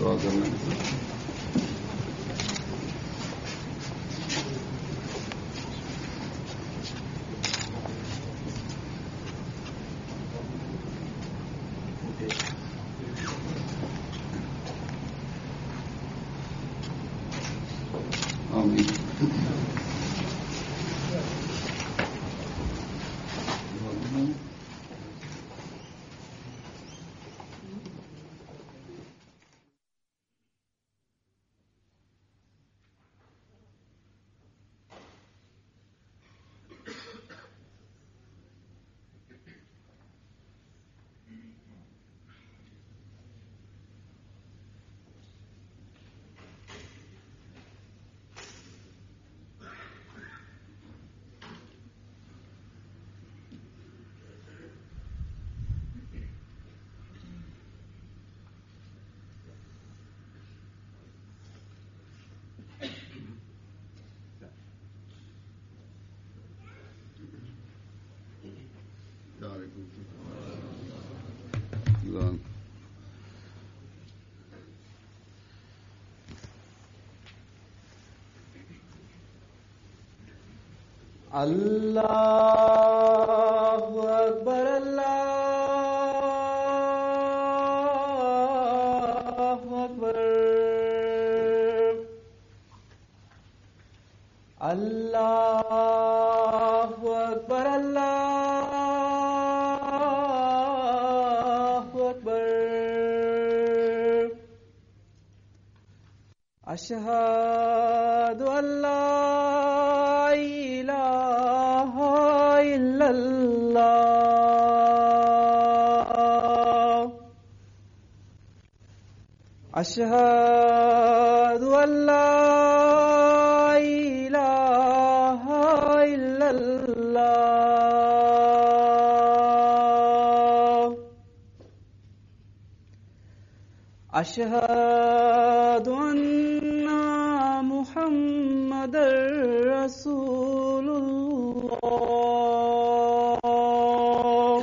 दुआ करना। अल्लाहु अकबर अल्लाहु अकबर अल्लाहु अकबर अल्लाहु अकबर अशहदु अल्ला अशहदु अल्ला इलाहा इल्लल्लाह अशहदु अन्ना मुहम्मदर रसूलुल्लाह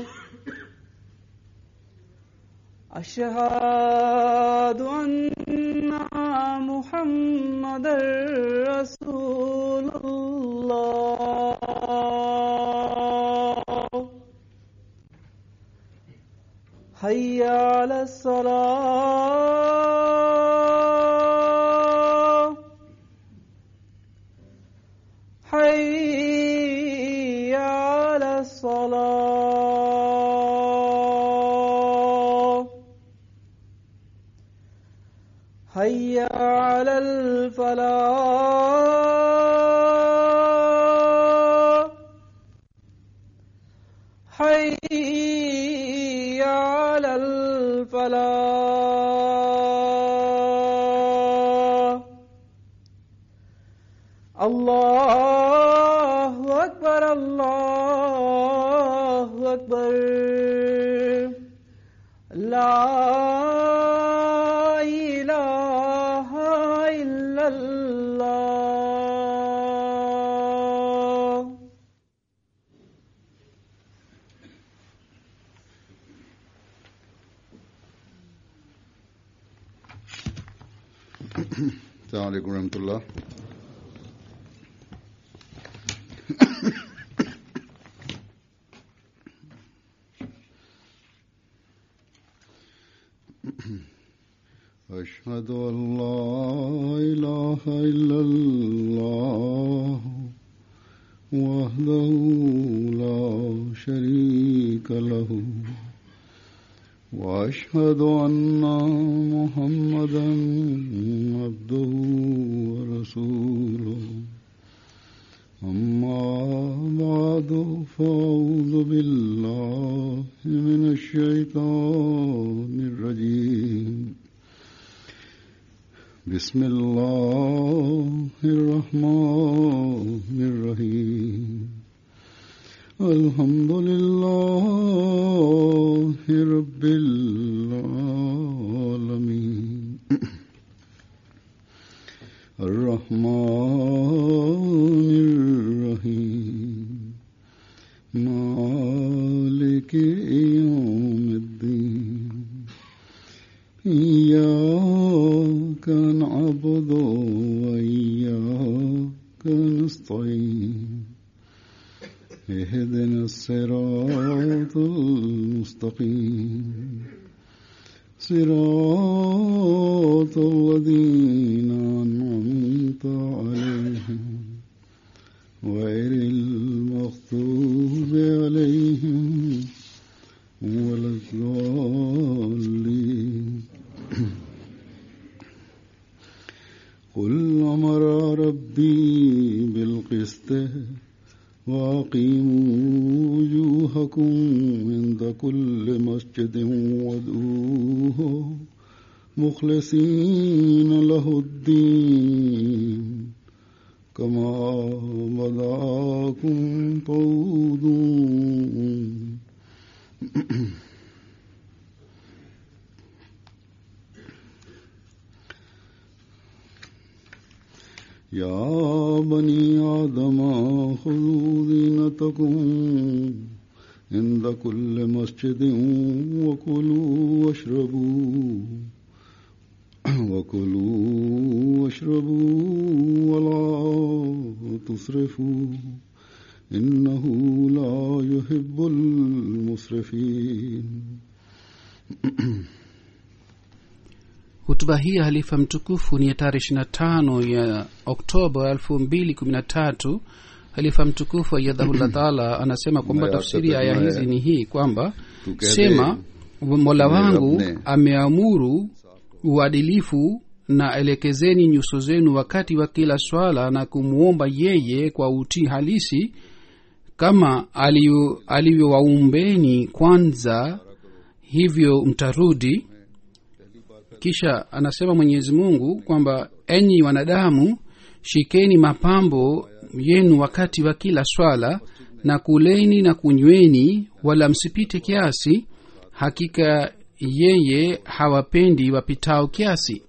अशहदु अन्ना मुहम्मदर रसूलुल्लाह हय्या अलस सलाह हय्या अलस सलाह हय्या अलल फलाह हय्या अलल फलाह अल्लाहु अकबर अल्लाहु अकबर ला अस्सलाम वालेकुम रहमतुल्लाह। अशहदु अल्ला इलाहा इल्लल्लाह वहदहु ला शरीका लहु वअशहदु अन्ना मुहम्मदन अब्दुहु व रसूलुहु अम्मा बादु फअऊज़ु बिल्लाहि मिनश शैतानिर रजीम बिस्मिल्लाहिर रहमानिर रहीम अल्हम्दुलिल्लाहि रब्बिल आलमीन अर्रहमानिर रहीम मालिकि यौमिद्दीन इय्याका المستقيم صراط الذين أنعمت عليهم غير المغضوب عليهم ولا الضالين قل أمر ربي بالقسط وأقيموا وجوهكم عند كل مسجد وادعوه مخلصين له الدين كما بدأكم تعودون يا بني آدم خذوا زينتكم عند كل مسجد وكلوا واشربوا ولا تسرفوا إنه لا يحب المسرفين. Hutuba hii halifa mtukufu ni tarehe 25 ya Oktoba 2013. Halifa mtukufu ayyadhahullah taala anasema kwamba tafsiri ya aya hizi ni hii kwamba sema Mola wangu ameamuru uadilifu na elekezeni nyuso zenu wakati wa kila swala na kumuomba yeye kwa utii halisi kama alivyowaumbeni kwanza, hivyo mtarudi. Kisha anasema Mwenyezi Mungu kwamba enyi wanadamu, shikeni mapambo yenu wakati wa kila swala na kuleni na kunyweni, wala msipite kiasi, hakika yeye hawapendi wapitao kiasi.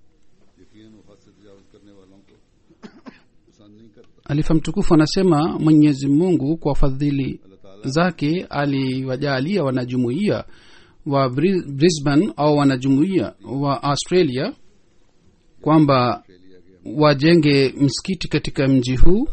Alifa mtukufu anasema Mwenyezi Mungu kwa fadhili zake aliwajalia wanajumuiya wa Brisbane au wanajumuiya wa Australia kwamba wajenge msikiti katika mji huu.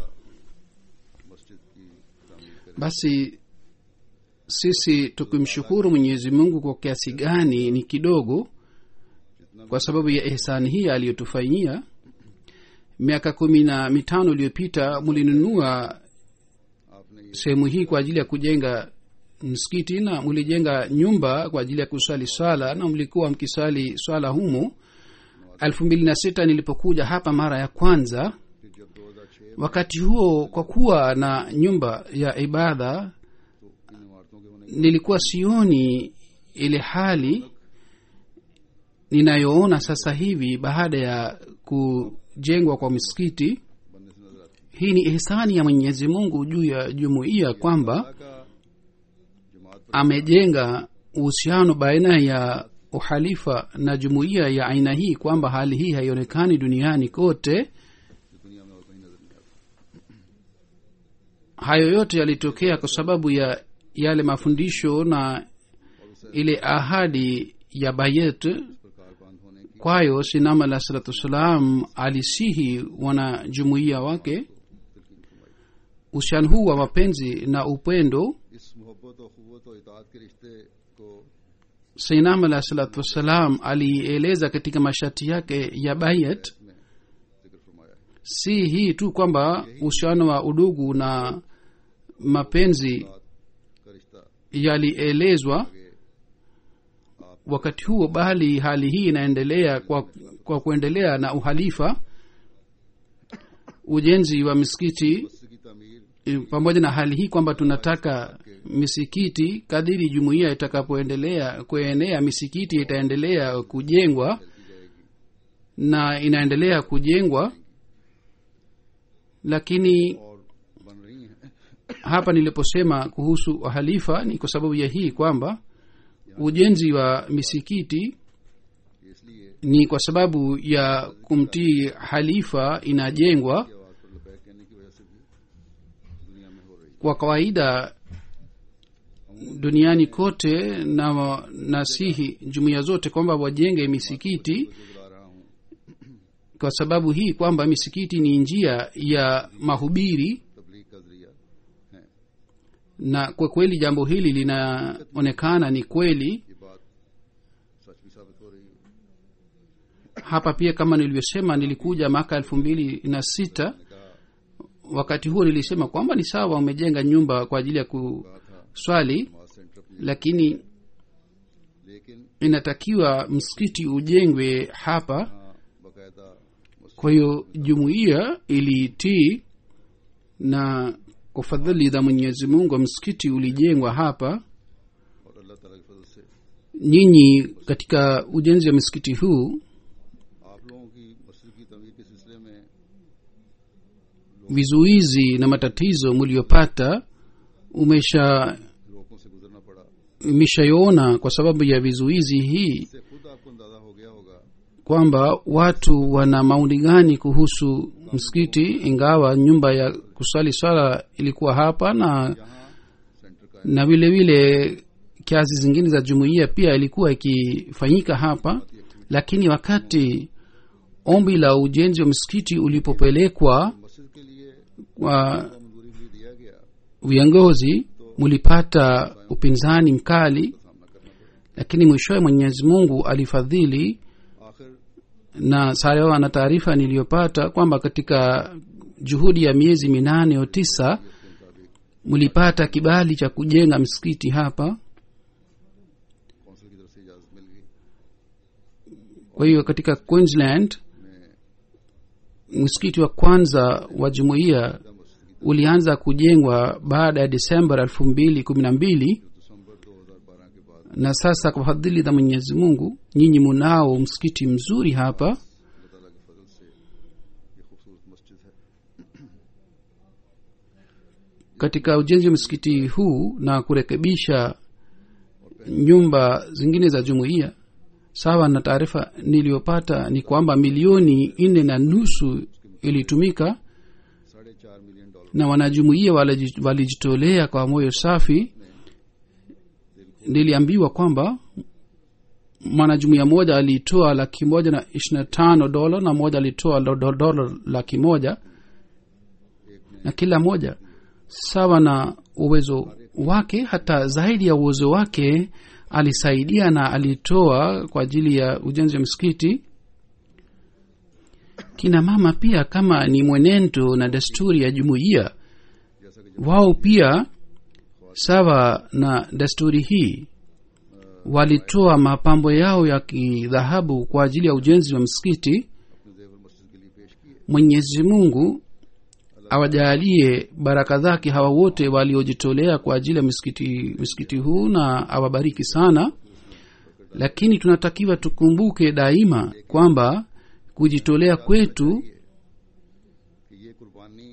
Basi sisi tukimshukuru Mwenyezi Mungu kwa kiasi gani ni kidogo, kwa sababu ya ihsani hii aliyotufanyia. Miaka 15 iliyopita mulinunua sehemu hii kwa ajili ya kujenga msikiti na mulijenga nyumba kwa ajili ya kusali swala na mlikuwa mkisali swala humo. 2006 nilipokuja hapa mara ya kwanza, wakati huo kwa kuwa na nyumba ya ibada nilikuwa sioni ile hali ninayoona sasa hivi baada ya kujengwa kwa msikiti. Hii ni ihsani ya Mwenyezi Mungu juu ya jumuiya kwamba amejenga uhusiano baina ya uhalifa na jumuiya ya aina hii, kwamba hali hii haionekani duniani kote. Hayo yote yalitokea kwa sababu ya yale mafundisho na ile ahadi ya bayet. Kwayo Sinam alayhi salatu wassalam alisihi wana jumuiya wake uhusiano huu wa mapenzi na upendo. Sinam alayhi salatu wassalam alieleza katika masharti yake ya bayet, si hii tu kwamba uhusiano wa udugu na mapenzi yalielezwa wakati huo, bali hali hii inaendelea kwa kuendelea na uhalifa. Ujenzi wa misikiti pamoja na hali hii kwamba tunataka misikiti, kadiri jumuiya itakapoendelea kuenea misikiti itaendelea kujengwa na inaendelea kujengwa. Lakini hapa niliposema kuhusu halifa ni kwa sababu ya hii kwamba ujenzi wa misikiti ni kwa sababu ya kumtii halifa inajengwa. Kwa kawaida duniani kote na nasihi jumuiya zote kwamba wajenge misikiti, kwa sababu hii kwamba misikiti ni njia ya mahubiri na kwa kweli jambo hili linaonekana ni kweli. ये बात सच भी साबित हो रही है। Hapa pia kama nilivyosema, nilikuja mwaka 2006. Wakati huo nilisema kwamba ni sawa, umejenga nyumba kwa ajili ya kuswali, नमाज centre अपनी, lakini लेकिन inatakiwa msikiti ujengwe hapa. यहाँ बाकायदा मस्जिद Kwa hiyo jumuiya ilitii, na kwa fadhili za Mwenyezi Mungu msikiti ulijengwa hapa. और अल्लाह ताला के फजल से Nyinyi katika ujenzi wa msikiti huu, आप लोगों की मस्जिद की तमीर के सिलसिले में vizuizi na matatizo mliopata रोकों से गुजरना पड़ा, umeshaona kwa sababu ya vizuizi hii, इससे खुद आपको अंदाजा हो गया होगा kwamba watu wana maoni gani kuhusu msikiti, ingawa nyumba ya kusali swala ilikuwa hapa na यहाँ सेंटर का na vile vile kazi zingine za jumuiya pia ilikuwa ikifanyika hapa. Lakini wakati ombi la ujenzi wa msikiti ulipopelekwa मस्जिद के लिए kwa मंजूरी भी दिया गया, viongozi, mulipata upinzani mkali, सामना करना पड़ा। lakini mwishowe Mwenyezi Mungu alifadhili. आखिर Na sawa na taarifa niliyopata kwamba katika juhudi ya miezi 8 au 9 mulipata kibali cha kujenga msikiti hapa. Council की तरफ से इजाजत मिल गई। Kwa hiyo katika Queensland msikiti wa kwanza wa jumuiya ulianza kujengwa baada ya Desemba 2012, दिसंबर 2012 के बाद na sasa kwa fadhili za Mwenyezi Mungu nyinyi munao msikiti mzuri hapa. अल्लाह ताला के फजल से ये खूबसूरत मस्जिद है। Katika ujenzi wa msikiti huu na kurekebisha nyumba zingine za jumuiya, sawa na taarifa niliyopata ni kwamba milioni 4.5 ilitumika, 4.5 million dollar na wanajumuiya walijitolea kwa moyo safi. Niliambiwa kwamba mwanajumuiya moja alitoa $125 na moja alitoa $100, na kila moja sawa na uwezo wake, hata zaidi ya uwezo wake alisaidia na alitoa kwa ajili ya ujenzi wa msikiti. Kina mama pia, kama ni mwenendo na desturi ya jumuiya, wao pia sawa na desturi hii walitoa mapambo yao ya kidhahabu kwa ajili ya ujenzi wa msikiti. अपने जेवर मस्जिद के लिए पेश किए। Mwenyezi Mungu awajalie baraka zake hawa wote waliojitolea kwa ajili ya msikiti huu, na awabariki sana. Lakini tunatakiwa tukumbuke daima kwamba kujitolea kwetu कि ये कुर्बानी,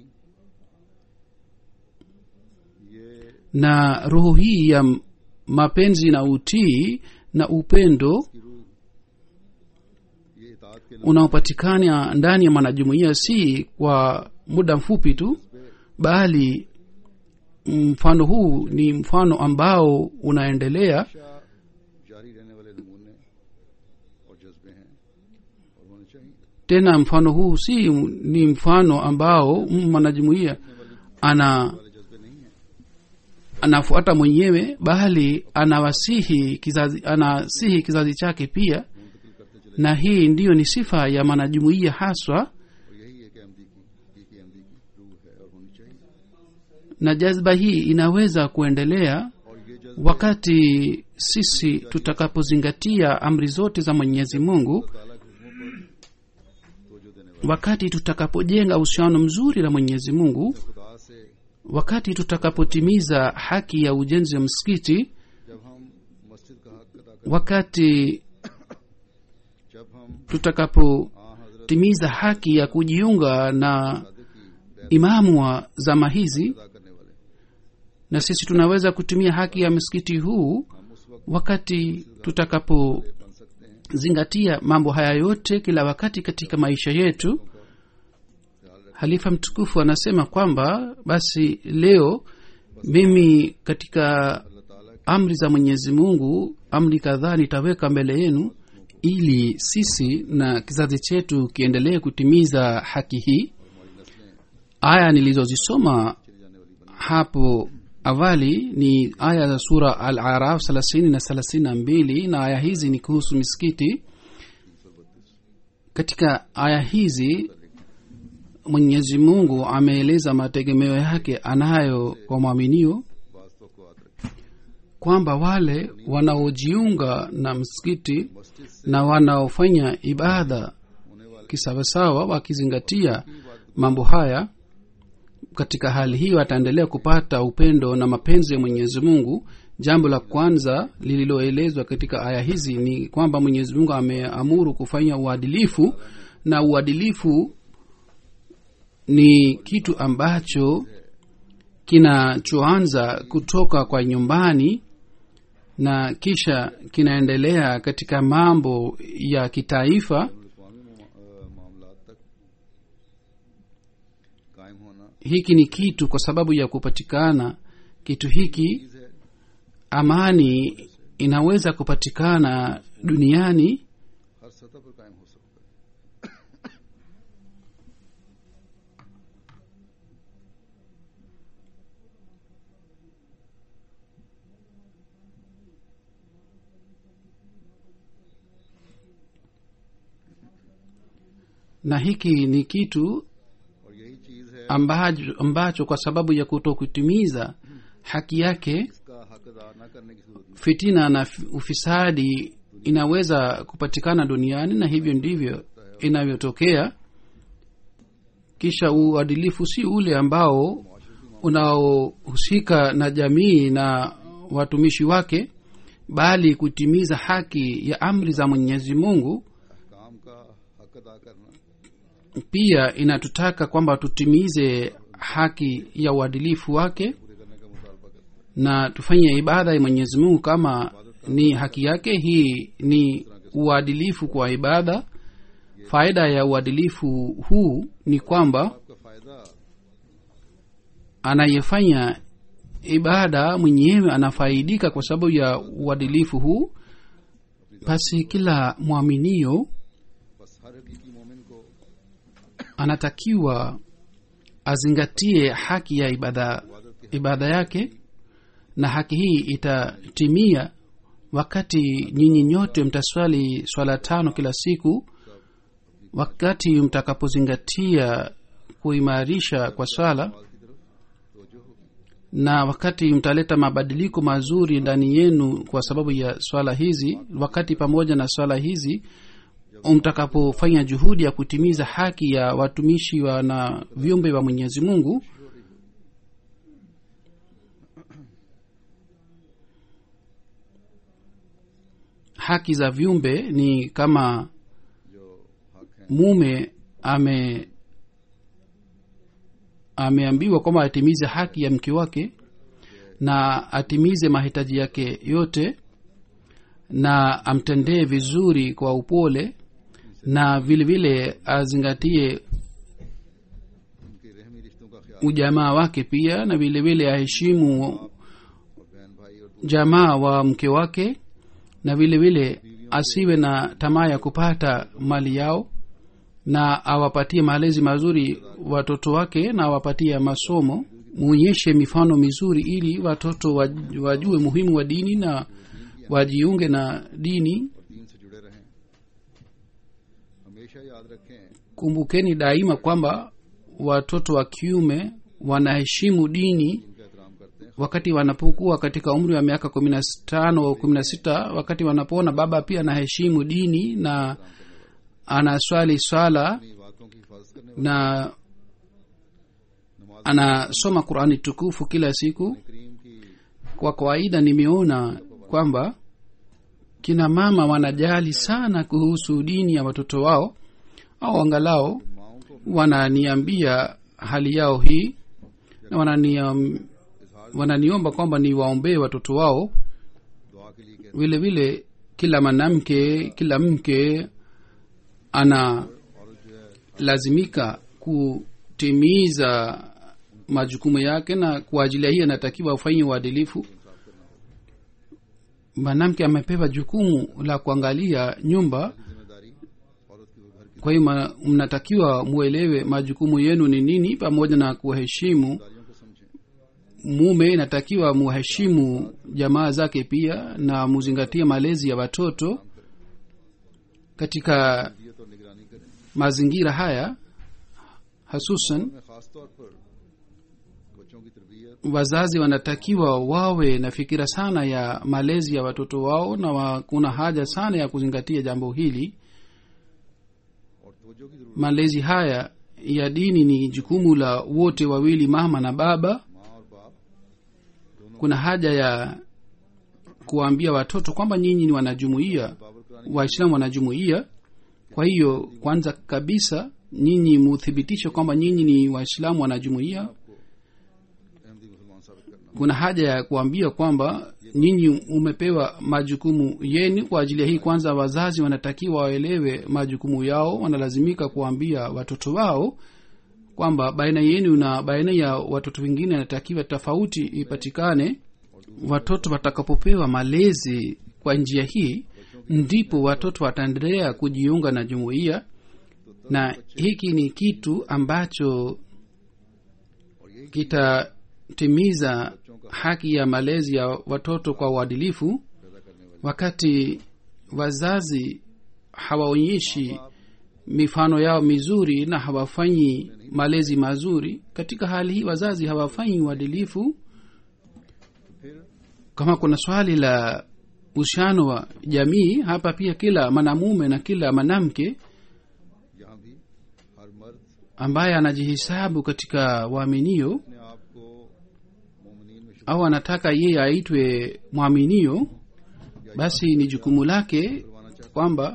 ये na roho hii ya mapenzi na utii na upendo की रूह, ये इताअत के unaopatikana ndani ya mwanajumuiya si kwa muda mfupi tu, bali mfano huu ni mfano ambao unaendelea, हमेशा जारी रहने वाले नमूने और जज्बे हैं और होने चाहिए। tena mfano huu si ni mfano ambao mwanajumuiya वाले जज्बे नहीं है, anafuata mwenyewe, bali anasihi kizazi chake pia, मुंतकिल करते चले। na hii ndiyo ni sifa ya mwanajumuiya haswa, और यही है कि अहमदी की अहमदी की रूह है और होनी चाहिए। na jazba hii inaweza kuendelea और ये जज्बे wakati sisi tutakapozingatia amri zote za Mwenyezi Mungu, ताला के हुक्मों पर तवज्जो देने वाले, wakati tutakapojenga uhusiano mzuri na Mwenyezi Mungu, खुदा से wakati tutakapotimiza haki ya ujenzi wa msikiti, जब हम मस्जिद का हक अदा करते, wakati जब हम tutakapotimiza haki ya kujiunga na सादे की बैत imamu wa zama hizi, अदा करने वाले, na sisi tunaweza kutumia haki ya msikiti huu हम उस वक्त wakati tutakapozingatia बन सकते हैं। mambo haya yote kila wakati katika maisha yetu. Halifa mtukufu anasema kwamba basi leo mimi katika अल्लाह ताला amri za Mwenyezi Mungu, amri kadhaa nitaweka mbele yenu, ili sisi na kizazi chetu kiendelee kutimiza haki hii. Aya nilizozisoma चली जाने वाली बनी hapo awali ni aya za sura al-araf 30 na 32 na aya hizi ni kuhusu misikiti. Katika aya hizi Mwenyezi Mungu ameeleza mategemeo yake anayo kwa mwaminio kwamba wale wanaojiunga na msikiti na wanaofanya ibada kisawasawa wakizingatia mambo haya, katika hali hii wataendelea kupata upendo na mapenzi ya Mwenyezi Mungu. Jambo la kwanza lililoelezwa katika aya hizi ni kwamba Mwenyezi Mungu ameamuru kufanya uadilifu, na uadilifu ni kitu ambacho kinachoanza kutoka kwa nyumbani na kisha kinaendelea katika mambo ya kitaifa. Hiki ni kitu, kwa sababu ya kupatikana kitu hiki, amani inaweza kupatikana duniani na hiki ni kitu ambacho kwa sababu ya kutokutimiza haki yake, fitina na ufisadi inaweza kupatikana duniani, na hivyo ndivyo inavyotokea. Kisha uadilifu si ule ambao unaohusika na jamii na watumishi wake, bali kutimiza haki ya amri za Mwenyezi Mungu. Pia inatutaka kwamba tutimize haki ya uadilifu wake na tufanye ibada ya Mwenyezi Mungu kama ni haki yake. Hii ni uadilifu kwa ibada. Faida ya uadilifu huu ni kwamba anayefanya ibada mwenyewe anafaidika kwa sababu ya uadilifu huu. Basi kila mwaminio anatakiwa azingatie haki ya ibada yake, na haki hii itatimia wakati nyinyi nyote mtaswali swala 5 kila siku, wakati mtakapozingatia kuimarisha kwa swala, na wakati mtaleta mabadiliko mazuri ndani yenu kwa sababu ya swala hizi. Wakati pamoja na swala hizi mtakapofanya juhudi ya kutimiza haki ya watumishi na viumbe wa Mwenyezi Mungu, haki za viumbe ni kama mume ameambiwa kwamba atimize haki ya mke wake na atimize mahitaji yake yote na amtendee vizuri kwa upole, na vile vile azingatie ujamaa wake pia, na vile vile aheshimu jamaa wa mke wake, na vile vile asiwe na tamaa ya kupata mali yao, na awapatie malezi mazuri watoto wake na awapatie masomo. Muonyeshe mifano mizuri ili watoto wajue muhimu wa dini na wajiunge na dini. Kumbukeni daima kwamba watoto wa kiume wanaheshimu dini wakati wanapokuwa katika umri wa miaka 15 au 16, wakati wanapoona baba pia anaheshimu dini na anaswali swala na anasoma Qur'ani tukufu kila siku. Kwa kawaida nimeona kwamba kina mama wanajali sana kuhusu dini ya watoto wao, au angalau wananiambia hali yao hii, na wananiomba kwamba niwaombee watoto wao. Vile vile kila mke ana lazimika kutimiza majukumu yake, na kwa ajili ya hii anatakiwa ufanye uadilifu. Mwanamke amepewa jukumu la kuangalia nyumba, kwa hiyo mnatakiwa muelewe majukumu yenu ni nini, pamoja na kuheshimu mume inatakiwa muheshimu jamaa zake pia na muzingatie malezi ya watoto katika ये तो निगरानी करें mazingira haya hasusan में खास तौर पर बच्चों की तरबियत wazazi wanatakiwa wawe na fikira sana ya malezi ya watoto wao na kuna haja sana ya kuzingatia jambo hili और तवज्जो की जरूरत malezi haya ya dini ni jukumu la wote wawili mama na baba माँ और बाप kuna haja ya kuwaambia watoto kwamba nyinyi ni wanajumuiya Babar करानी waislamu wanajumuiya kwa hiyo kwanza kabisa nyinyi muthibitishe kwamba nyinyi ni waislamu wanajumuiya को अहमदी मुसलमान साबित करना kuna haja ya kuambia kwamba nyinyi umepewa majukumu yenu kwa ajili ya hii kwanza wazazi wanatakiwa waelewe majukumu yao wanalazimika kuambia watoto wao kwamba baina yenu na baina ya watoto wengine inatakiwa tofauti ipatikane watoto watakapopewa malezi kwa njia hii ndipo watoto wataendelea kujiunga na jumuiya na hiki ni kitu ambacho kitatimiza haki ya malezi ya watoto kwa uadilifu wakati wazazi hawaonyeshi mifano yao mizuri na hawafanyi malezi mazuri katika hali hii wazazi hawafanyi uadilifu kama kuna swali la uhusiano wa jamii hapa pia kila mwanamume na kila mwanamke यहाँ भी हर मर्द ambaye anajihisabu katika waaminio अपने आप को मोमिनीन में au anataka yeye aitwe mwaminio basi ni jukumu lake kwamba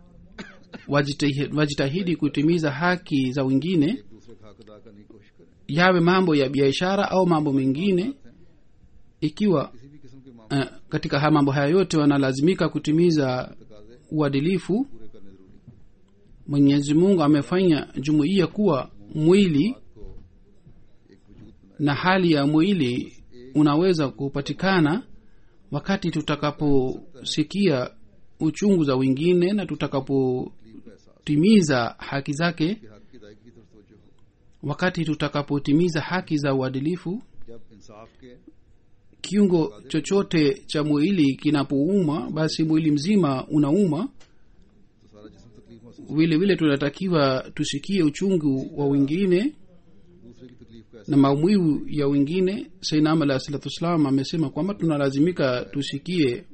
wajitahidi kutimiza haki za wengine एक दूसरे का हक अदा करने की कोशिश करें yawe mambo ya biashara au mambo mengine ikiwa किसी भी किस्म के मामले katika haya mambo haya yote wanalazimika kutimiza तकाजे uadilifu पूरे करने जरूरी हैं mwenyezi mungu amefanya jumuiya kuwa mwili को एक वजूद बनाए na hali ya mwili unaweza kupatikana wakati tutakaposikia uchungu za wengine na tutakapotimiza haki zake कि हक की अदायगी की तरफ तवज्जो हो wakati tutakapotimiza haki za uadilifu जब इंसाफ के kiungo chochote cha mwili kinapouma basi mwili mzima unauma तो सारा जिस्म तकलीफ महसूस vile vile tunatakiwa tusikie uchungu wa wengine दूसरे की तकलीफ का na maumivu ya wengine sainam alah salatu wassalam amesema kwamba tunalazimika tusikie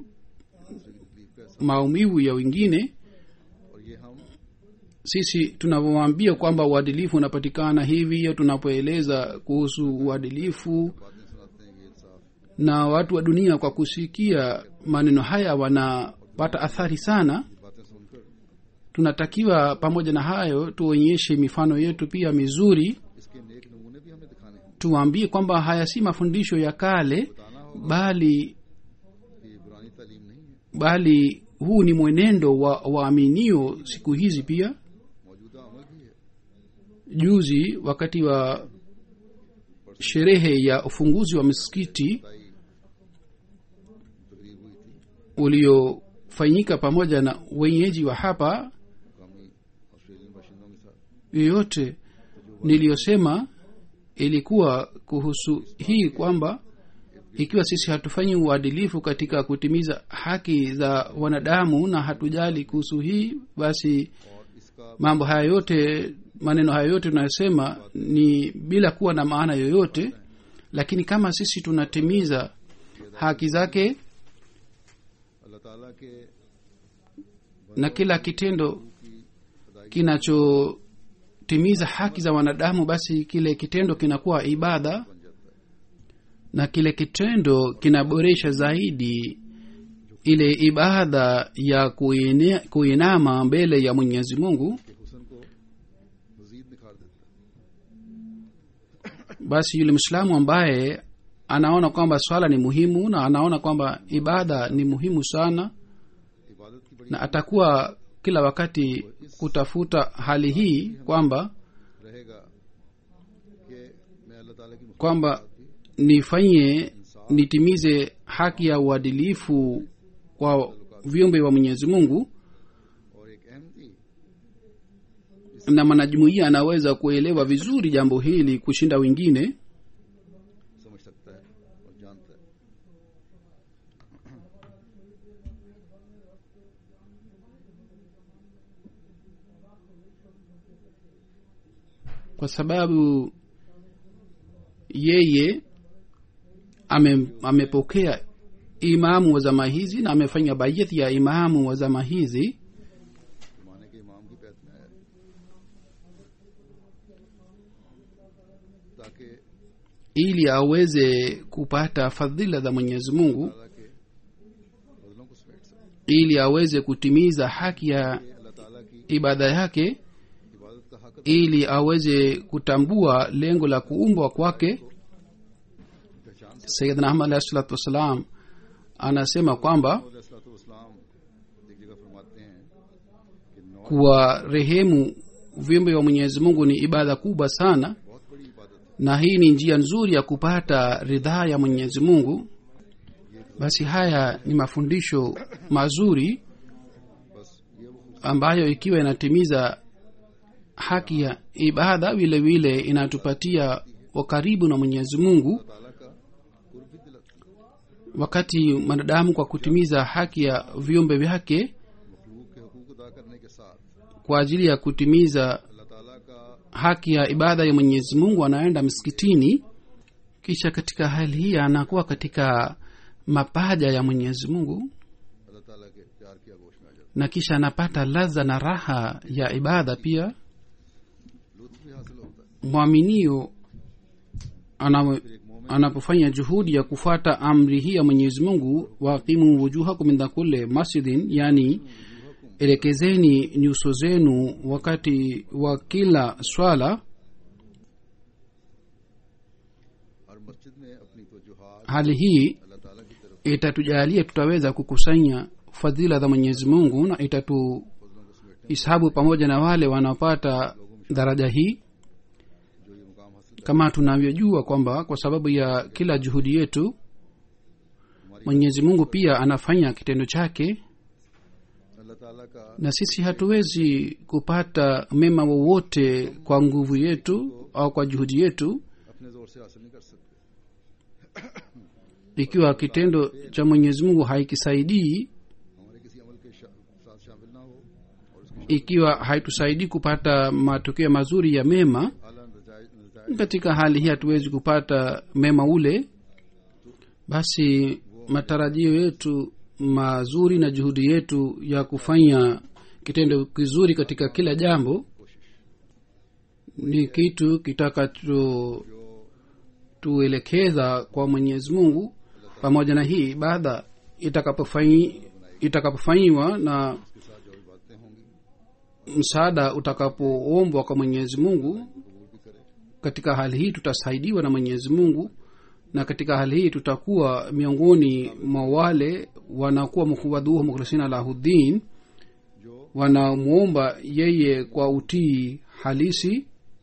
maumivu ya wengine और ये हम sisi tunavyowaambia kwamba uadilifu unapatikana hivi au tunapoeleza kuhusu uadilifu बातें सुनाते हैं कि इंसाफ na watu wa dunia kwa kusikia maneno haya wanapata athari sana बातें सुनकर tunatakiwa pamoja na hayo tuonyeshe mifano yetu pia mizuri इसके नेक नमूने भी हमें दिखाने हैं tuwaambie kwamba haya si mafundisho ya kale बताना होगा bali कि ये पुरानी तालीम नहीं है bali huu ni mwenendo wa waaminio siku hizi pia मौजूदा अमल भी है juzi wakati wa sherehe ya ufunguzi wa misikiti तकरीब हुई थी uliofanyika pamoja na wenyeji wa hapa मुकामी ऑस्ट्रेलियन बाशिंदों के साथ yoyote niliyosema ilikuwa kuhusu hii kwamba ikiwa sisi hatufanyi uadilifu katika kutimiza haki za wanadamu na hatujali kuhusu hii basi और इसका mambo haya yote maneno haya yote tunayosema ni bila kuwa na maana yoyote lakini kama sisi tunatimiza haki zake अल्लाह ताला के na kila kitendo की अदायगी kinachotimiza haki za wanadamu basi kile kitendo kinakuwa ibada बन जाता है na kile kitendo kinaboresha zaidi ile ibada ya kuinama mbele ya mwenyezi mungu कि हुस्न को मजीद निखार देता है basi yule mwislamu ambaye anaona kwamba swala ni muhimu na anaona kwamba ibada ni muhimu sana इबादत की बड़ी na atakuwa kila wakati kutafuta hali hii kwamba रहेगा कि मैं अल्लाह ताला की kwamba nifanye nitimize haki ya uadilifu kwa viumbe wa mwenyezi mungu और एक Ahmadi na mwanajumuiya anaweza kuelewa vizuri jambo hili kushinda wengine समझ सकता है kwa sababu yeye amepokea imamu wa zama hizi na amefanya bayati ya imamu wa zama hizi जमाने के इमाम की पैत में आया है ताकि ili aweze kupata fadhila za Mwenyezi Mungu, अल्लाह के फजलों को समेट सके, ili aweze kutimiza haki ya अल्लाह ताला की ibada yake, इबादत का हक ili aweze kutambua lengo la kuumbwa kwake. पहचान Sayyidina Ahmad alayhi salatu wassalam anasema kwamba सलाम एक जगह फरमाते हैं कि नौ kuwa rehemu viumbe wa Mwenyezi Mungu ni ibada kubwa sana, बहुत बड़ी इबादत है। na hii ni njia nzuri ya kupata ridhaa ya Mwenyezi Mungu. Basi haya ni mafundisho mazuri बस ये वो ambayo ikiwa inatimiza haki ya ibada, vile vile inatupatia ukaribu na Mwenyezi Mungu. ताला का कुर्ब भी दिलाती है। Wakati mwanadamu kwa kutimiza haki ya viumbe vyake मखलूक के हुकूक अदा करने के साथ kwa ajili ya kutimiza अल्लाह ताला का haki ya ibada ya Mwenyezi Mungu, anaenda msikitini, kisha katika hali hii anakuwa katika mapaja ya Mwenyezi Mungu, अल्लाह ताला के प्यार की आगोश में आ जाता na kisha anapata ladha na raha ya ibada. Pia है, लुत्फ भी हासिल होता है। mwaminio anapofanya juhudi ya kufuata amri hii ya Mwenyezi Mungu, waqimu wujuhakum inda kulli masjidin, yani elekezeni nyuso zenu wakati wa kila swala. हर मस्जिद में अपनी तवज्जुहात Hali hii अल्लाह ताला की तरफ itatujalia tutaweza kukusanya fadhila za Mwenyezi Mungu na itatuhisabu pamoja na wale wanaopata daraja hii. जो ये मुकाम हासिल Kama tunavyojua kwamba kwa sababu ya kila juhudi yetu Mwenyezi Mungu pia anafanya kitendo chake, अल्लाह ताला का na sisi hatuwezi kupata mema wowote kwa nguvu yetu au kwa juhudi yetu अपने जोर से हासिल नहीं कर सकते। ikiwa kitendo cha Mwenyezi Mungu haikisaidii, हमारे किसी अमल के साथ शामिल ना हो और उसकी ikiwa haitusaidii kupata matokeo mazuri ya mema, आला नजायज katika hali hii hatuwezi kupata mema ule. Basi matarajio yetu mazuri na juhudi yetu ya kufanya kitendo kizuri katika kila jambo ni kitu kitakacho tuelekeza kwa Mwenyezi Mungu. Pamoja na hii ibada itakapofanyiwa na के साथ जो भी बातें होंगी msaada utakapoombwa kwa Mwenyezi Mungu, कबूल भी करे। katika hali hii tutasaidiwa na Mwenyezi Mungu, na katika hali hii tutakuwa miongoni mwa wale wanakuwa mukhwadhuhu mukhlisina lahuddin, जो wanamuomba yeye kwa utii halisi,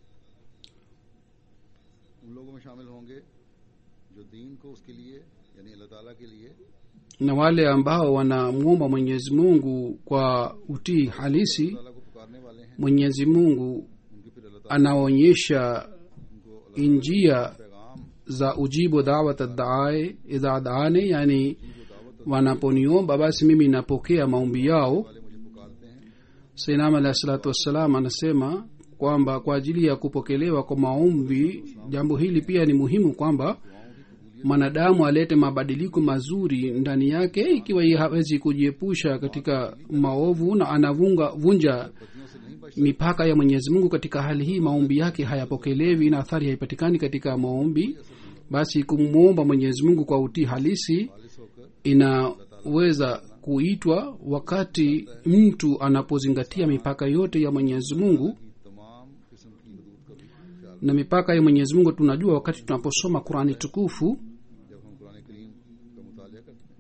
उन लोगों में शामिल होंगे जो दीन को उसके लिए यानी अल्लाह ताला के लिए na wale ambao wanamuomba Mwenyezi Mungu kwa utii halisi. ताला को पुकारने वाले हैं। Mwenyezi Mungu उनकी फिर अल्लाह ताला anaonyesha उनको अल्लाह njia पैगाम za ujibu dawat ad-da'i idha da'ani, yani wanaponiomba basi mimi napokea maombi yao. वाले मुझे पुकारते हैं। Sayyidina alayhi salatu wassalam anasema kwamba kwa ajili ya kupokelewa kwa maombi, jambo hili pia ni muhimu kwamba mwanadamu alete mabadiliko mazuri ndani yake. Ikiwa yeye hawezi kujiepusha katika maovu na anavunja mipaka ya Mwenyezi Mungu, katika hali hii maombi yake hayapokelewi na athari haipatikani katika maombi. Basi kumwomba Mwenyezi Mungu kwa utii halisi खालिस होकर inaweza kuitwa wakati mtu anapozingatia mipaka yote ya Mwenyezi Mungu. की तमाम किस्म की हदूद का भी ख्याल Na mipaka ya Mwenyezi Mungu tunajua wakati tunaposoma Qur'ani tukufu जब हम कुरान करीम का मुतालिया करते हैं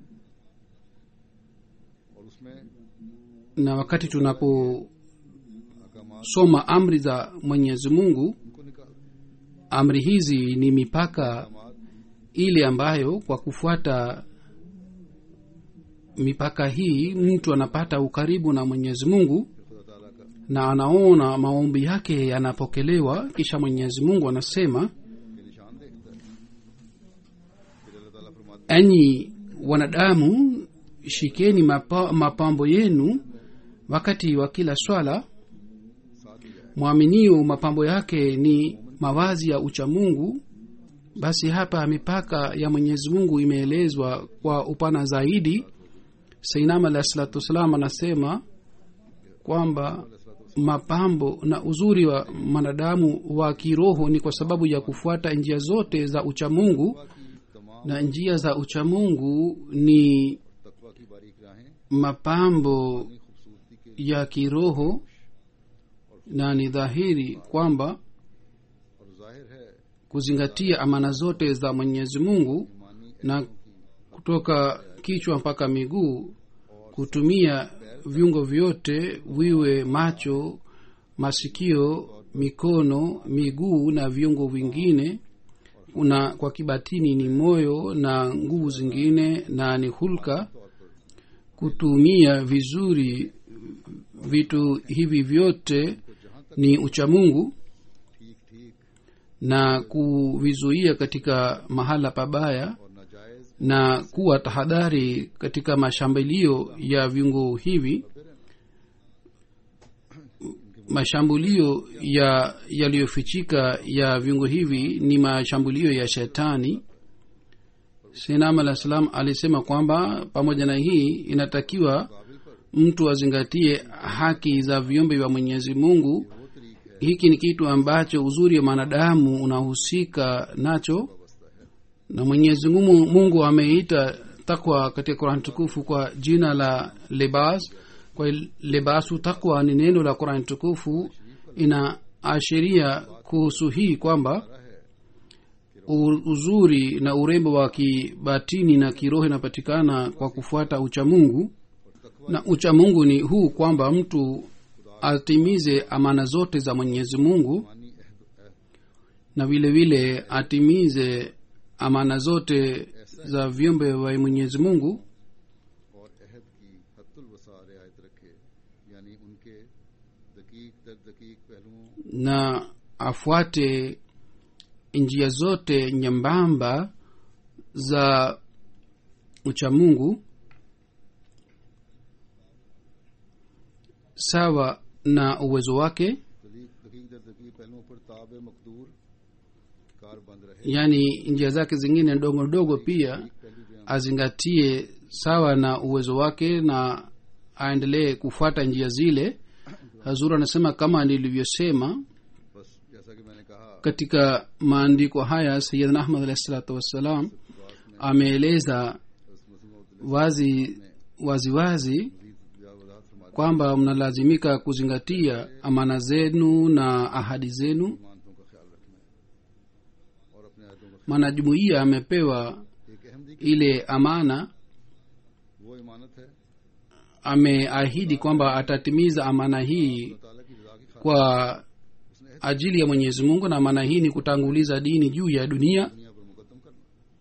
और उसमें na wakati tunaposoma अहकामात amri za Mwenyezi Mungu. उनको निकालते हैं। Amri hizi ni mipaka अहकामात ile ambayo kwa kufuata mipaka hii mtu anapata ukaribu na Mwenyezi Mungu खुदा ताला का na anaona maombi yake yanapokelewa. Kisha Mwenyezi Mungu anasema, के निशान देखता है। फिर अल्लाह ताला फरमाते enyi wanadamu, shikeni mapambo yenu wakati wa kila swala, साथ ही जाए mwaminio mapambo yake ni mavazi ya uchamungu, basi hapa mipaka ya mwenyezi mungu imeelezwa kwa upana zaidi. sainam alahi salatu wassalam anasema kwamba mapambo na uzuri wa mwanadamu wa kiroho ni kwa sababu ya kufuata njia zote za uchamungu, na njia za uchamungu ni तकवा की बारीक राहें mapambo खूबसूरती के ya kiroho, na ni dhahiri kwamba और जाहिर है kuzingatia amana zote za mwenyezi mungu na kutoka kichwa mpaka miguu, kutumia viungo vyote, viwe macho, masikio, mikono, miguu na viungo vingine, na kwa kibatini ni moyo na nguvu zingine, na ni hulka. Kutumia vizuri vitu hivi vyote ni uchamungu, ठीक ठीक na kuvizuia katika mahala pabaya और नाजायज na kuwa tahadhari katika mashambulio ya viungo hivi. Mashambulio yaliyofichika ya viungo hivi ni mashambulio ya shetani. Sayyidina alah salam alisema kwamba pamoja na hii inatakiwa mtu azingatie haki za viumbe vya mwenyezi mungu. Hiki ni kitu ambacho uzuri wa mwanadamu unahusika nacho, na mwenyezi mungu ameita takwa katika Qur'an tukufu kwa jina la libas. Kwa libasu takwa ni neno la Qur'an tukufu, inaashiria kuhusu hii kwamba uzuri na urembo wa kibatini na kiroho inapatikana kwa kufuata uchamungu. Na uchamungu ni huu kwamba mtu atimize amana zote za mwenyezi mungu, na vile vile atimize amana zote za viumbe wa mwenyezi mungu, और अहद की हत्तुल वसा रियायत रखे, यानी उनके दकीक दर दकीक पहलुओं na afuate njia zote nyembamba za uchamungu sawa na uwezo wake, दकीक दर दकीक पहलुओं पर ताब मकदूर कार बंद रहे, yaani njia zake zingine ndogo ndogo pia azingatie sawa na uwezo wake na aendelee kufuata njia zile. Hazur anasema kama nilivyosema बस जैसा कि मैंने कहा katika maandiko haya, Sayyidina Ahmad alayhi salatu wassalam ameeleza wazi wazi kwamba mnalazimika kuzingatia amana zenu na ahadi zenu. मानतों का ख्याल रखना है और अपने आयतों का Mwanajumuiya amepewa एक अहमदी की ile amana, वो इमानत है ameahidi kwamba atatimiza amana hii ताला की रजा की खातिर kwa ajili ya mwenyezi mungu, na amana hii ni kutanguliza dini juu ya dunia. दुनिया पर मुकदम करना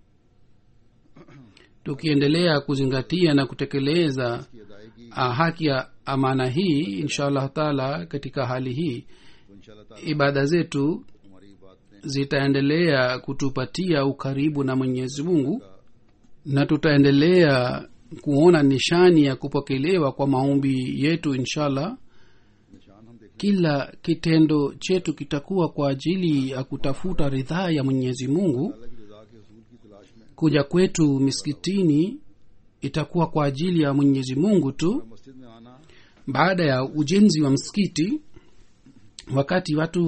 Tukiendelea kuzingatia na kutekeleza की अदायगी haki ya amana hii, insha allah taala, katika hali hii तो इंशाअल्लाह ताला ibada zetu हमारी बातें zitaendelea kutupatia ukaribu na mwenyezi mungu, na tutaendelea kuona nishani ya kupokelewa kwa maombi yetu inshallah. निशान हम देखने Kila kitendo chetu kitakuwa kwa ajili ya kutafuta ridhaa ya mwenyezi mungu. ताला की रजा के हसूल की तलाश में Kuja kwetu misikitini itakuwa kwa ajili ya mwenyezi mungu tu. मस्जिद में आना Baada ya ujenzi wa msikiti, wakati watu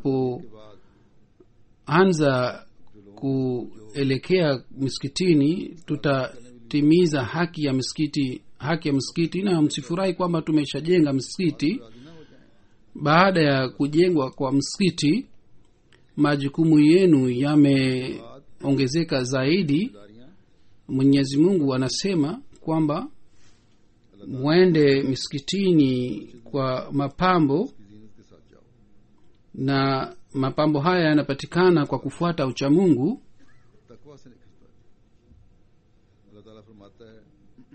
watakapoanza kuelekea misikitini, tutatimiza haki ya msikiti, na msifurahi kwamba tumeshajenga msikiti. Baada ya kujengwa kwa msikiti, majukumu yenu yameongezeka zaidi. दारियां Mwenyezi mungu anasema kwamba mwende misikitini kwa mapambo, की जीनत के साथ जाओ, na mapambo haya yanapatikana kwa kufuata uchamungu. तकवा से निकलता है। अल्लाह ताला फरमाता है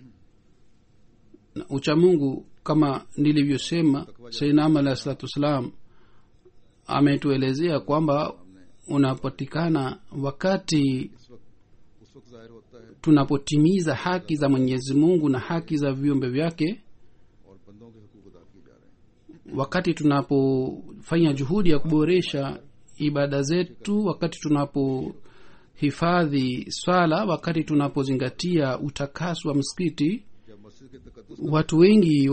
Na uchamungu kama nilivyosema, Sayyidina Ahmad alayhi salatu wassalam ametuelezea kwamba unapatikana wakati उस वक्त जाहिर होता है tunapotimiza haki za mwenyezi mungu na haki za viumbe vyake. और बंदों के हकूक अदा किए जा रहे हैं। wakati tunapofanya juhudi ya kuboresha ibada zetu, wakati tunapohifadhi swala, wakati tunapozingatia utakaso wa msikiti, जब मस्जिद के तकद्दुस watu wengi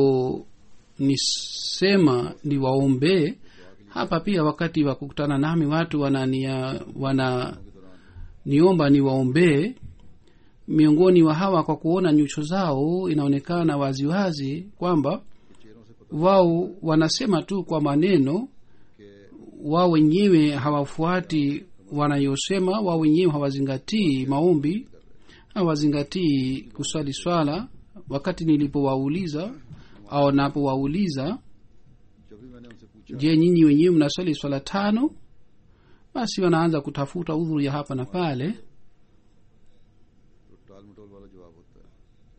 wanaponisema ni waombee hapa pia, wakati wa kukutana nami watu wananiomba ni waombee. Miongoni wa hawa, kwa kuona nyuso zao inaonekana waziwazi kwamba के चेहरों से पता wao wanasema tu kwa maneno, wao wenyewe hawafuati wanayosema, wao wenyewe hawazingatii maombi, hawazingatii kuswali swala. wakati nilipowauliza au napowauliza, जब भी मैंने उनसे पूछा je, nyinyi wenyewe mnaswali swala 5, basi wanaanza kutafuta udhuru ya hapa na pale. तो टाल मटोल वाला जवाब होता है।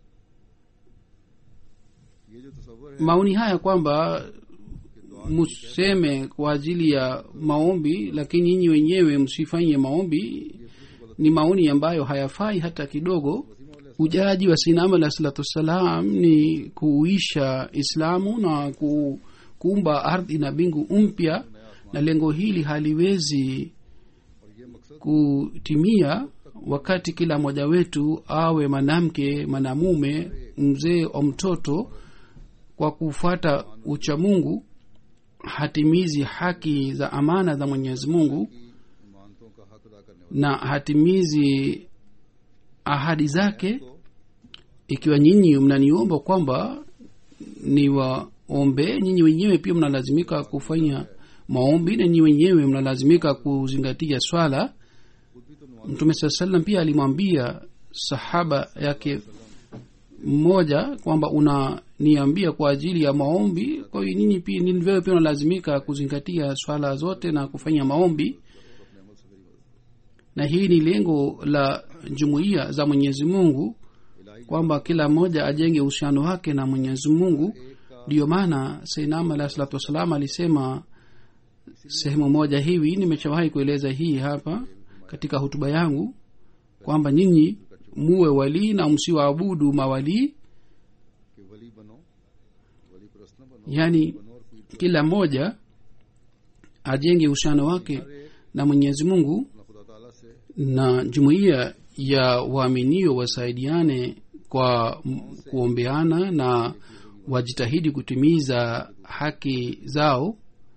ये जो तसव्वुर है Maoni haya kwamba museme kwa ajili ya maombi lakini nyinyi wenyewe msifanye maombi ni maoni ambayo hayafai hata kidogo. Ujaji wa Sayyidina alayhi salatu wassalam ni kuuisha Islamu na kuumba ardhi na mbingu mpya, na lengo hili haliwezi और ये मकसद kutimia wakati kila mmoja wetu awe mwanamke, mwanamume, mzee au mtoto, kwa kufuata uchamungu hatimizi haki za amana za Mwenyezi Mungu की इमानतों का हक अदा करने वाला na hatimizi ahadi zake. तो Ikiwa nyinyi mnaniomba kwamba niwaombe, nyinyi wenyewe pia mnalazimika kufanya maombi na nyinyi wenyewe mnalazimika kuzingatia swala. खुद भी तो नमाज Mtume saa sallam pia alimwambia sahaba yake mmoja kwamba unaniambia kwa ajili ya maombi, kwa hiyo nyinyi pia ni wewe pia unalazimika kuzingatia swala zote na kufanya maombi. अपने अमल से मेरी मदद Na hii ni lengo la jumuiya za Mwenyezi Mungu, इलाही kwamba kila mmoja ajenge uhusiano wake na Mwenyezi Mungu. Ndiyo maana Sayyidina alayhi salatu wassalam alisema sehemu moja hivi, nimeshawahi kueleza hii hapa katika hutuba yangu, kwamba nyinyi muwe wali na msiwaabudu mawali. कि वली बनो, वली परस्त न बनो, Yani बनो और पीर kila mmoja ajenge uhusiano wake na Mwenyezi Mungu, अपना खुदा ताला से na jumuiya ya waaminio wasaidiane kwa kuombeana na wajitahidi kutimiza haki zao,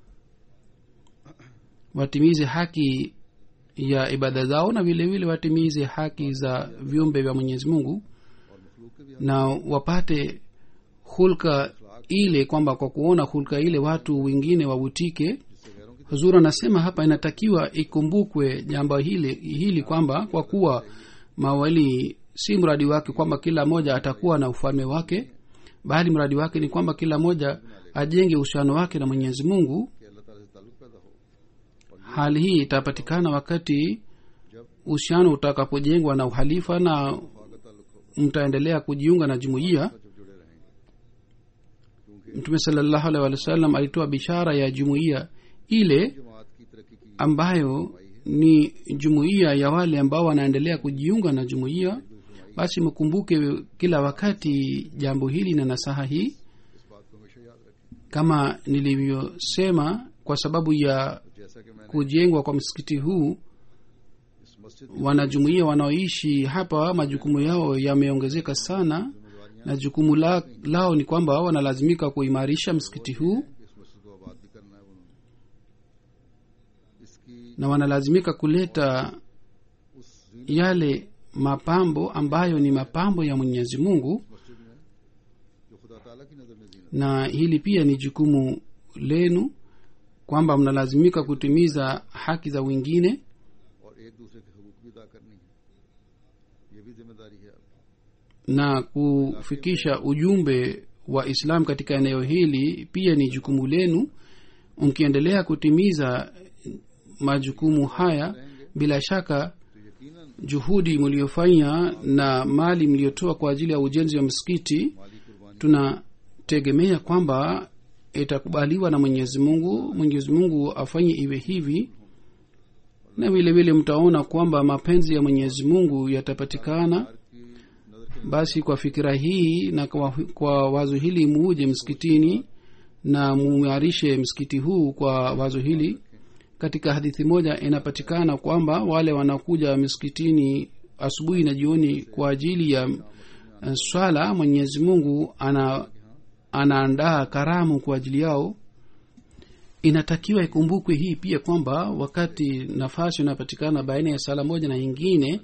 watimize haki ya ibada zao na vile vile watimize haki za viumbe vya Mwenyezi Mungu, और मखलूक के भी na wapate hulka ile, kwamba kwa kuona hulka ile watu wengine wavutike. जिससे गैरों की Huzur anasema hapa inatakiwa ikumbukwe jambo hili kwamba kwa kuwa mawali si mradi wake kwamba kila moja atakuwa na ufalme wake, bali mradi wake ni kwamba kila moja ajenge uhusiano wake na Mwenyezi Mungu. कि अल्लाह ताला से ताल्लुक पैदा हो, Hali hii itapatikana wakati जब uhusiano utakapojengwa na uhalifa na वफा का ताल्लुक हो, mtaendelea kujiunga na jumuiya. जब जुड़े रहेंगे। क्योंकि Mtume sallallahu alaihi wasallam alitoa bishara ya jumuiya ile जमात की तरक्की की ambayo ni jumuiya ya wale ambao wanaendelea kujiunga na jumuiya. Basi mkumbuke kila wakati jambo hili na nasaha hii. इस बात को हमेशा याद रखें। Kama nilivyosema, kwa sababu ya जैसा कि मैंने kujengwa kwa msikiti huu, इस मस्जिद wanajumuiya wanaoishi hapa majukumu yao yameongezeka sana, na jukumu lao ni kwamba wanalazimika kuimarisha msikiti huu, इस मस्जिद को आबाद भी करना है उन्होंने। इसकी na wanalazimika kuleta उस yale mapambo ambayo ni mapambo ya Mwenyezi Mungu, मस्जिद में जो खुदा ताला की नजर में जीनत na hili pia ni jukumu lenu kwamba mnalazimika kutimiza haki za wengine और एक दूसरे के हकूक भी अदा करनी है, ये भी जिम्मेदारी है आपकी। na kufikisha ujumbe wa Islam katika eneo hili pia ni jukumu lenu. Mkiendelea kutimiza majukumu haya, bila shaka तो यकीनन juhudi mliofanya na mali mliotoa kwa ajili ya ujenzi wa msikiti, माली कुर्बानी tunategemea kwamba itakubaliwa na Mwenyezi Mungu. Mwenyezi Mungu afanye iwe hivi, na vile vile mtaona kwamba mapenzi ya Mwenyezi Mungu yatapatikana. की नजर के Basi kwa fikira hii na kwa wazo hili muuje msikitini na muimarishe msikiti huu kwa wazo hili. Katika hadithi moja inapatikana kwamba wale wanakuja misikitini asubuhi na jioni kwa ajili ya swala, Mwenyezi Mungu anaandaa karamu kwa ajili yao. Inatakiwa ikumbukwe hii pia kwamba wakati nafasi inapatikana baina ya sala moja na nyingine,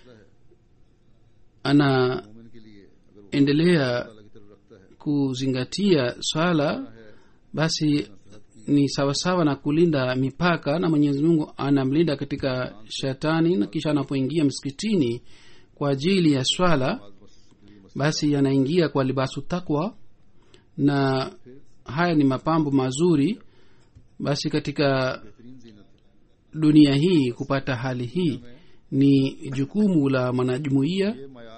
anaendelea kuzingatia swala, basi ni sawasawa na kulinda mipaka, na Mwenyezi Mungu anamlinda katika shetani. Na kisha anapoingia msikitini kwa ajili ya swala, basi anaingia kwa libasu takwa, na haya ni mapambo mazuri. Basi katika dunia hii kupata hali hii ni jukumu la mwanajumuiya,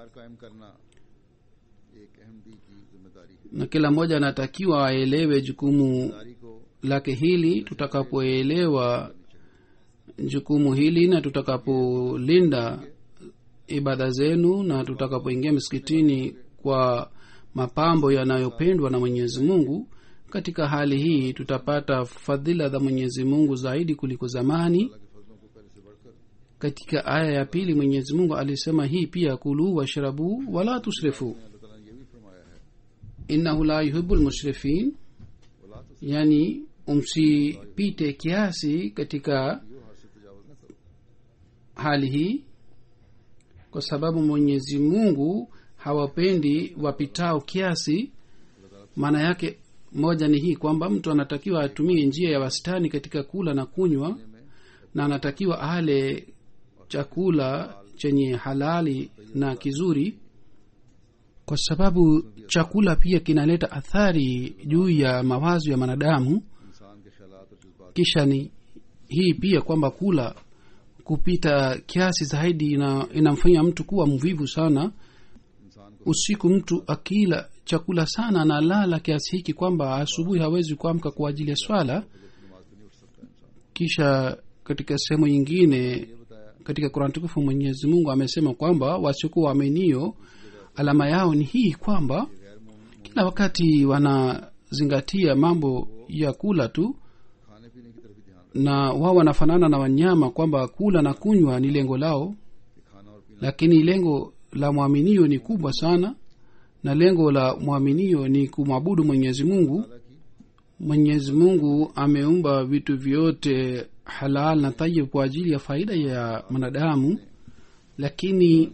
na kila mmoja anatakiwa aelewe jukumu lake hili. Tutakapoelewa jukumu hili na tutakapolinda ibada zenu na tutakapoingia msikitini kwa mapambo yanayopendwa na Mwenyezi Mungu, katika hali hii tutapata fadhila za Mwenyezi Mungu zaidi kuliko zamani. Katika aya ya pili Mwenyezi Mungu alisema hii pia, kulu washrabu wala tusrifu innahu la yuhibbul musrifin, yani msipite kiasi katika hali hii, kwa sababu Mwenyezi Mungu hawapendi wapitao kiasi. Maana yake moja ni hii kwamba mtu anatakiwa atumie njia ya wastani katika kula na kunywa, na anatakiwa ale chakula chenye halali na kizuri, kwa sababu chakula pia kinaleta athari juu ya mawazo ya wanadamu. Kisha ni hii pia kwamba kula kupita kiasi zaidi inamfanya mtu kuwa mvivu sana. Usiku mtu akila chakula sana analala kiasi hiki kwamba asubuhi hawezi kuamka kwa ajili ya swala. Kisha katika sehemu nyingine katika Qur'an tukufu Mwenyezi Mungu amesema kwamba wasiokuwa waaminio alama yao ni hii kwamba kila wakati wanazingatia mambo ya kula tu, na wao wanafanana na wanyama kwamba kula na kunywa ni lengo lao, lakini lengo la mwaminio ni kubwa sana, na lengo la mwaminio ni kumwabudu Mwenyezi Mungu. Mwenyezi Mungu ameumba vitu vyote halal na tayyib kwa ajili ya faida ya mwanadamu, lakini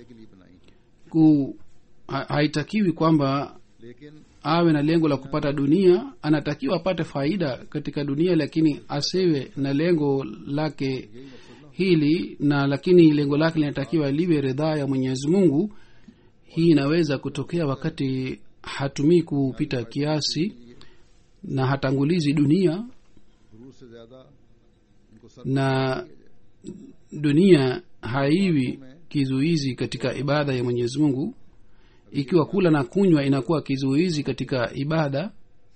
haitakiwi kwamba awe na lengo la kupata dunia. Anatakiwa apate faida katika dunia, lakini asiwe na lengo lake hili, na lakini lengo lake linatakiwa liwe ridhaa ya Mwenyezi Mungu. Hii inaweza kutokea wakati hatumii kupita kiasi na hatangulizi dunia, na dunia haiwi kizuizi katika ibada ya Mwenyezi Mungu. Ikiwa kula na kunywa inakuwa kizuizi katika ibada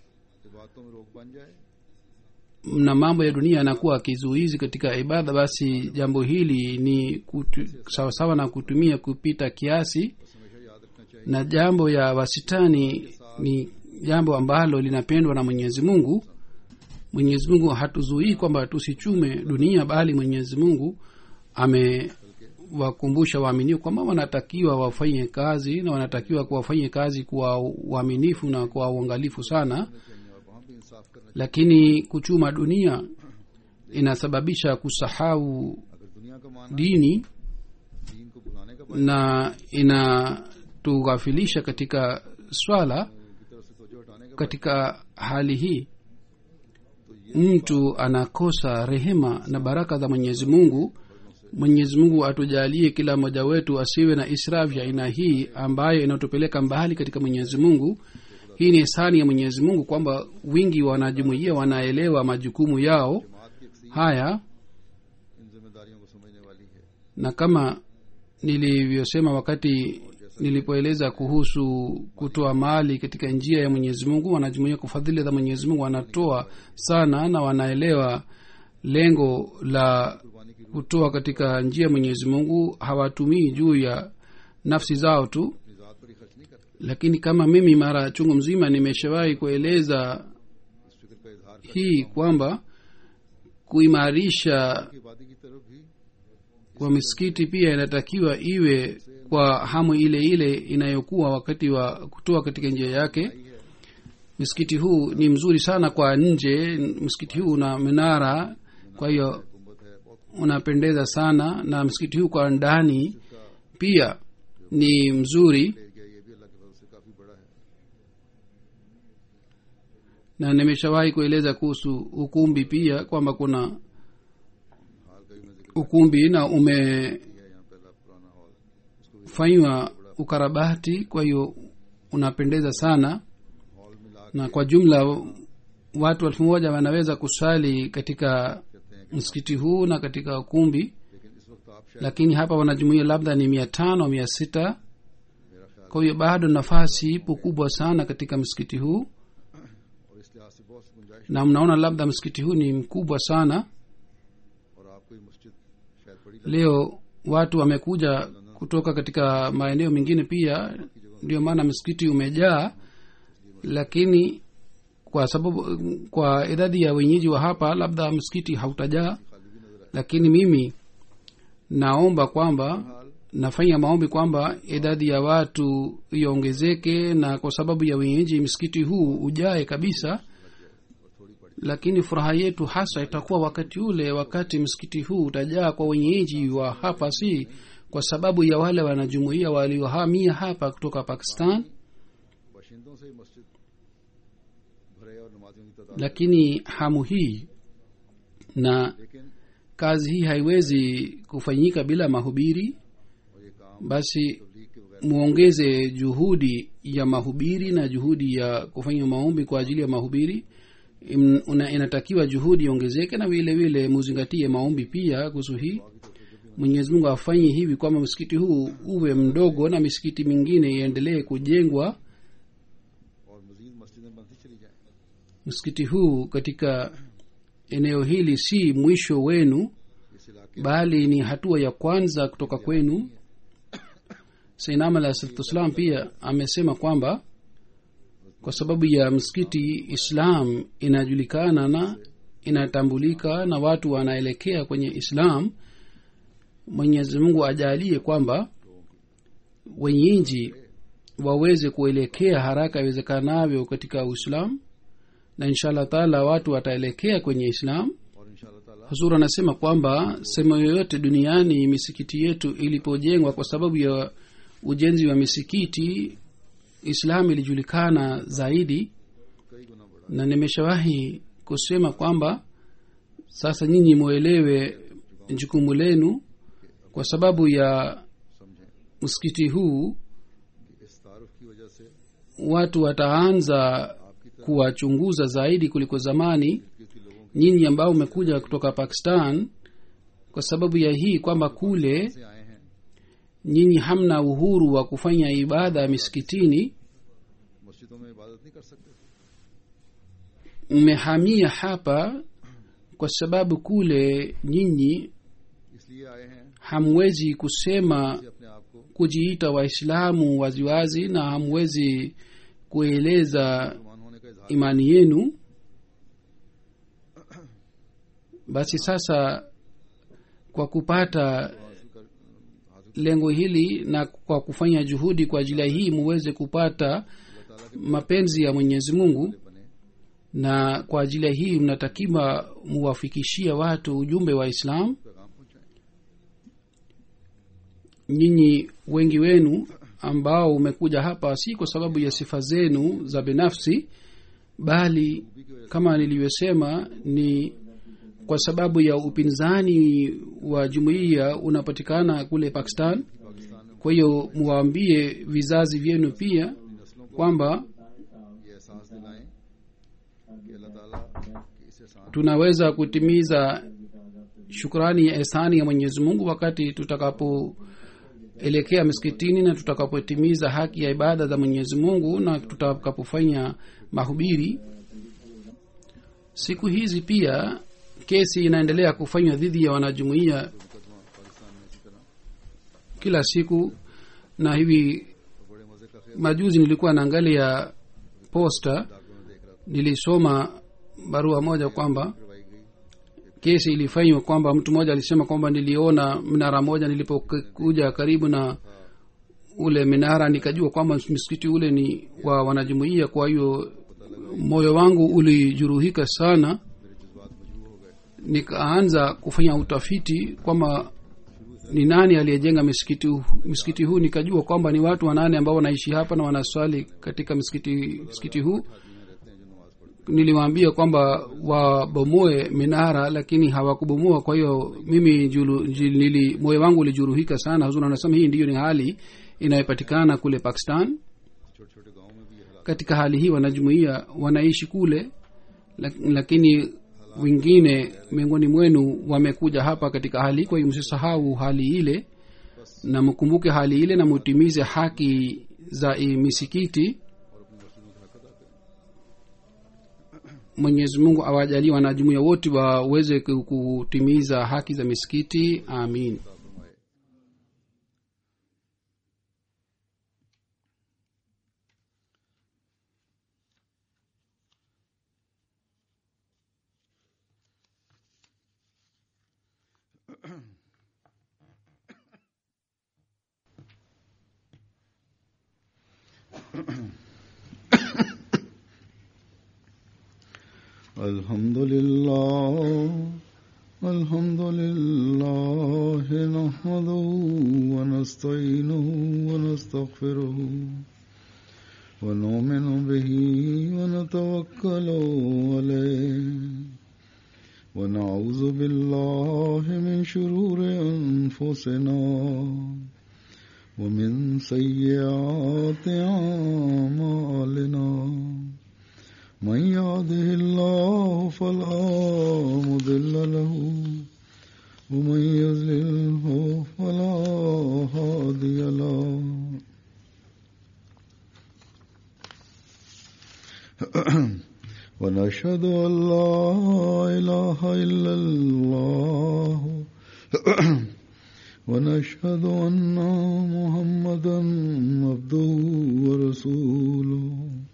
na mambo ya dunia yanakuwa kizuizi katika ibada, basi jambo hili ni sawasawa na kutumia kupita kiasi, na jambo ya wasitani ni jambo ambalo linapendwa na Mwenyezi Mungu. Mwenyezi Mungu hatuzuii kwamba tusichume dunia, bali Mwenyezi Mungu amewakumbusha waaminio kwamba wanatakiwa wafanye kazi, na wanatakiwa kuwafanye kazi kwa uaminifu na kwa uangalifu sana. Lakini kuchuma dunia inasababisha kusahau dini na inatughafilisha katika swala. Katika hali hii mtu anakosa rehema na baraka za Mwenyezi Mungu. Mwenyezi Mungu atujalie kila mmoja wetu asiwe na israfu ya aina hii ambayo inatupeleka mbali katika Mwenyezi Mungu. Hii ni ihsani ya Mwenyezi Mungu kwamba wingi wanajumuiya wanaelewa majukumu yao haya, na kama nilivyosema wakati nilipoeleza kuhusu kutoa mali katika njia ya Mwenyezi Mungu, wanajumuiya kwa fadhili za Mwenyezi Mungu wanatoa sana na wanaelewa lengo la kutoa katika njia ya Mwenyezi Mungu. Hawatumii juu ya nafsi zao tu. Lakini kama mimi mara chungu mzima nimeshawahi kueleza hii kwamba kuimarisha की आबादी की तरफ भी kwa misikiti pia inatakiwa iwe kwa hamu ile ile inayokuwa wakati wa kutoa katika njia yake. Msikiti huu ni mzuri sana kwa nje. Msikiti huu una minara, kwa hiyo गुंबद है, बहुत unapendeza sana, na msikiti huu kwa ndani pia ni mzuri. ले गया, ये भी अल्लाह के फजल से काफी बड़ा है। Na nimeshawahi kueleza kuhusu ukumbi pia kwamba kuna हाल का भी मैं जिक्र ukumbi na किया है, यहाँ पहला पुराना हॉल, उसको भी umefanywa ukarabati, kwa hiyo unapendeza sana. Hall मिला Na kwa jumla watu 1,000 wanaweza kusali katika कहते हैं कि msikiti huu na katika ukumbi, लेकिन इस वक्त आप शायद lakini hapa wanajumuia labda ni 500 600. मेरा ख्याल Kwa hiyo bado nafasi ipo kubwa sana katika msikiti huu, और इस लिहाज से बहुत सी गुंजाइश na मnaona labda msikiti huu ni mkubwa sana. और आपको ये मस्जिद शायद बड़ी Leo watu wamekuja kutoka katika maeneo mengine pia, ndio maana msikiti umejaa, lakini kwa sababu kwa idadi ya wenyeji wa hapa labda msikiti hautajaa. खाली भी नजर आए। Lakini mimi naomba kwamba हाल nafanya maombi kwamba idadi ya watu iongezeke, na kwa sababu ya wenyeji msikiti huu ujae kabisa. और थोड़ी पड़ी Lakini furaha yetu hasa itakuwa wakati ule, wakati msikiti huu utajaa kwa wenyeji wa hapa, si kwa sababu ya wale wanajumuia waliohamia hapa kutoka Pakistan. बाशिंदों से मस्जिद भरे और नमाजियों की तादाद, Lakini hamu hii na लेकिन kazi hii haiwezi kufanyika bila mahubiri. और ये काम Basi तबलीग के बगैर muongeze juhudi ya mahubiri na juhudi ya kufanya maombi kwa ajili ya mahubiri. Inatakiwa juhudi iongezeke, na vile vile muzingatie maombi pia kuhusu hii. Mwenyezi Mungu afanye hivi kwamba msikiti huu uwe mdogo na misikiti mingine iendelee kujengwa. और मजीद मस्जिदें बनती चली जाएं। Msikiti huu katika eneo hili si mwisho wenu, इस इलाके bali ni hatua ya kwanza kutoka kwenu. Sayyidina alayhi salatu wassalam pia amesema kwamba kwa sababu ya msikiti Islam inajulikana na inatambulika na watu wanaelekea kwenye Islam. Mwenyezi Mungu ajalie kwamba wenyeji waweze kuelekea haraka iwezekanavyo katika Uislamu, na inshallah taala watu wataelekea kwenye Islam. और इंशाअल्लाह ताला Huzur anasema kwamba sehemu yoyote duniani misikiti yetu ilipojengwa kwa sababu ya ujenzi wa misikiti, Islam ilijulikana zaidi. कई गुना बढ़ा। Na nimeshawahi kusema kwamba sasa nyinyi muelewe jukumu lenu, kwa sababu ya समझें msikiti huu कि इस तारुफ की वजह से watu wataanza kuwachunguza zaidi kuliko zamani. क्योंकि लोगों Nyinyi ambao umekuja kutoka Pakistan, kwa sababu ya hii kwamba kule से आए हैं, nyinyi hamna uhuru wa kufanya ibada misikitini, मस्जिदों में इबादत नहीं कर सकते। mmehamia hapa kwa sababu kule nyinyi इसलिए आए हैं hamwezi kusema कि अपने आप को kujiita Waislamu waziwazi, na hamwezi kueleza मुसलमान होने का इजहार imani yenu. Basi sasa kwa kupata हासिल lengo hili na kwa kufanya juhudi kwa ajili ya hii muweze kupata mapenzi ya Mwenyezi Mungu, बने na kwa ajili ya hii mnatakiwa muwafikishia watu ujumbe wa Islam. पैगाम पहुंचाएं। Nyinyi wengi wenu ambao umekuja hapa si kwa sababu ya sifa zenu za binafsi, bali kama nilivyosema ni kwa sababu ya upinzani wa jumuiya unapatikana kule Pakistan. Pakistan में Kwa hiyo muwaambie vizazi vyenu pia नस्लों को kwamba ये एहसास दिलाएं कि अल्लाह ताला के इस एहसान tunaweza kutimiza shukrani ya ihsani ya Mwenyezi Mungu wakati tutakapoelekea misikitini na tutakapotimiza haki ya ibada za Mwenyezi Mungu na tutakapofanya mahubiri. Siku hizi pia kesi inaendelea kufanywa dhidi ya wanajumuiya मुकदमा पाकिस्तान में इसी तरह kila siku, na hivi बड़े मजे का खेल majuzi nilikuwa naangalia posta, डाकुओं में देख रहा था। nilisoma barua moja kwamba करवाई गई। kesi ilifanywa kwamba mtu mmoja alisema kwamba niliona minara moja nilipokuja karibu na ule minara nikajua kwamba msikiti ule ni wa wanajumuia. kwa hiyo moyo wangu ulijuruhika sana, मेरे जज्बात मजबूर हो गए। nikaanza kufanya utafiti kwamba ni nani aliyejenga msikiti huu. Nikajua kwamba ni watu wanane ambao wanaishi hapa na wanaswali katika msikiti huu. Niliwaambia kwamba wabomoe minara, lakini hawakubomoa. kwa hiyo mimi moyo wangu ulijuruhika sana. Huzuri anasema hii ndiyo ni hali inayopatikana kule Pakistan. छोटे छोटे गाँव में भी ये हालात Katika hali hii wanajumuia wanaishi kule, lakini wengine miongoni mwenu wamekuja hapa katika hali. kwa hiyo msisahau hali ile na mkumbuke hali ile na mutimize haki za misikiti. Mwenyezi Mungu awajalie wanajumuia wote waweze kutimiza haki za misikiti. Amin. الحمد لله نحمده ونستعينه ونستغفره ونؤمن به ونتوكل عليه ونعوذ بالله من شرور أنفسنا ومن سيئات أعمالنا من يهده الله فلا مضل له ومن يضلل فلا هادي له ونشهد أن لا إله إلا الله ونشهد أن محمدا عبده ورسوله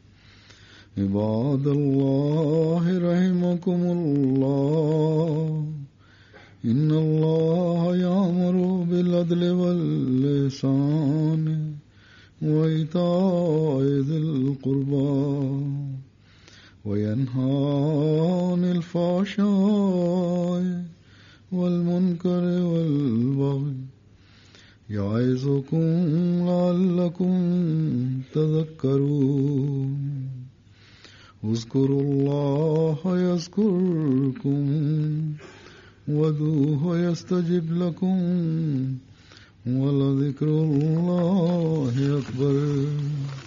عباد الله رحمكم الله إن الله يأمر بالعدل والإحسان وإيتاء ذي القربى وينهى عن الفحشاء والمنكر والبغي يعظكم لعلكم تذكرون اذكروا الله يذكركم وادعوه يستجب لكم ولذكر الله أكبر